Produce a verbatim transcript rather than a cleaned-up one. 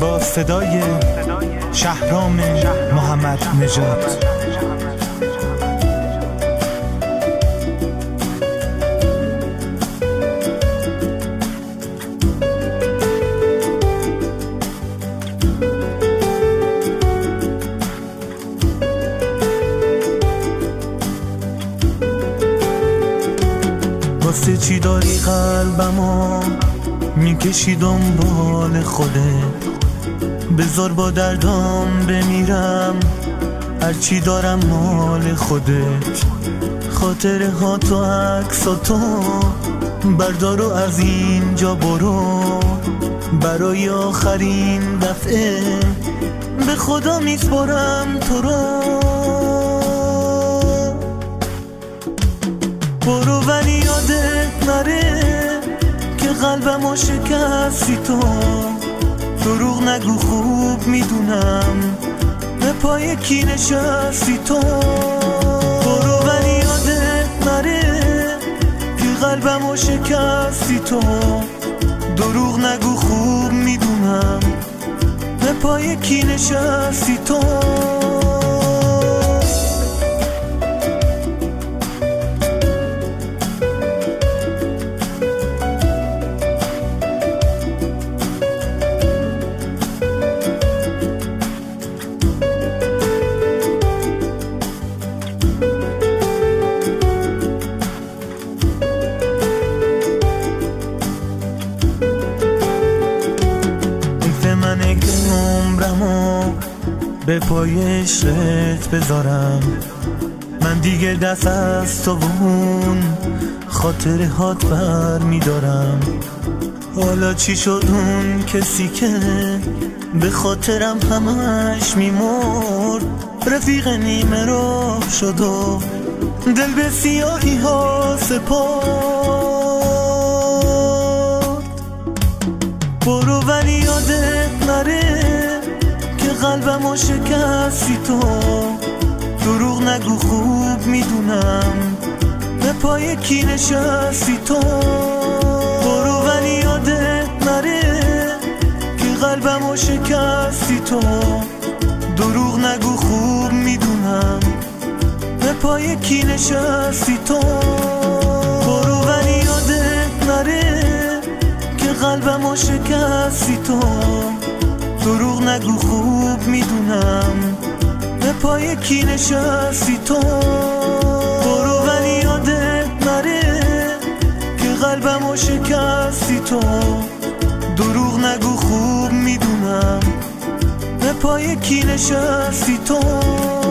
با صدای شهرام محمد نژاد. واسه چی داری قلبمو میکشی دنبال خودت؟ بذار با دردام بمیرم، هرچی دارم مال خودت. خاطره ها تو عکساتو بردار و از اینجا برو، برای آخرین دفعه به خدا میسپارم تو رو. برو ولی یادت نره که قلبمو شکستی تو. دروغ نگو خوب میدونم به پای کی نشستی تو. برو ولی یادت نره که قلبمو شکستی تو. دروغ نگو خوب میدونم به پای کی نشستی تو. منه که عمرمو به پای عشقت بذارم. من دیگه دست از تو و اون خاطره هات بر میدارم. حالا چی شد اون کسی که به خاطرم همش میمرد؟ رفیق نیمه راه شد و دل به سیاهی ها سپرد. برو ولی یادت نره که قلبمو شکستی تو. دروغ نگو خوب میدونم به پای کی نشستی تو. برو ولی یادت نره که قلبمو شکستی تو. دروغ نگو خوب میدونم به پای کی نشستی تو. برو ولی یادت نره که قلبمو شکستی تو. دروغ نگو خوب میدونم به پای کی نشستی تو. برو ولی یادت نره که قلبمو شکستی تو. دروغ نگو خوب میدونم به پای کی نشستی تو.